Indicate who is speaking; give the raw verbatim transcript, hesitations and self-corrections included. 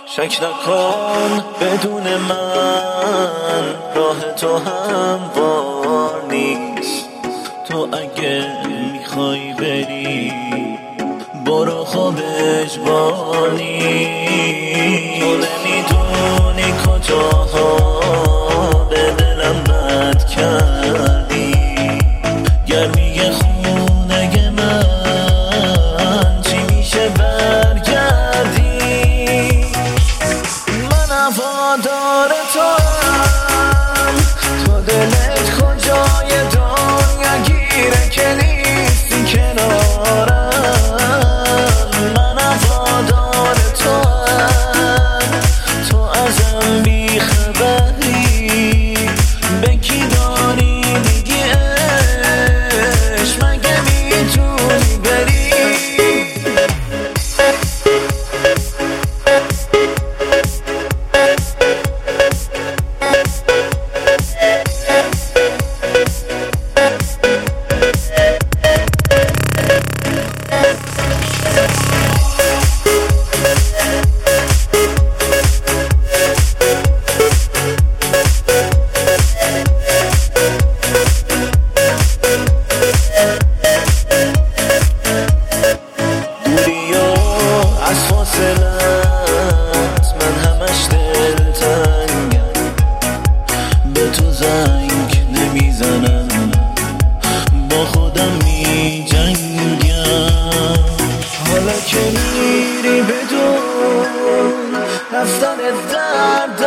Speaker 1: شک نکن بدون من راه تو هموار نیست. تو اگه میخوای بری برو خواب اجباری. تو نمیدونی کجاها به دلم بد کردی. گرمی خونه من چی میشه برگردی. من هوادار تو هم، تو دلت کجای دنیا گیره که نیستی کنارم. من هوادار تو هم، تو ازم بیخبری. به کی داری میگی عشق مگه میتونی بری. من همش دلتنگم، به تو زنگ نمیزنم، با خودم میجنگم. حالا که میری بدون رفتن درد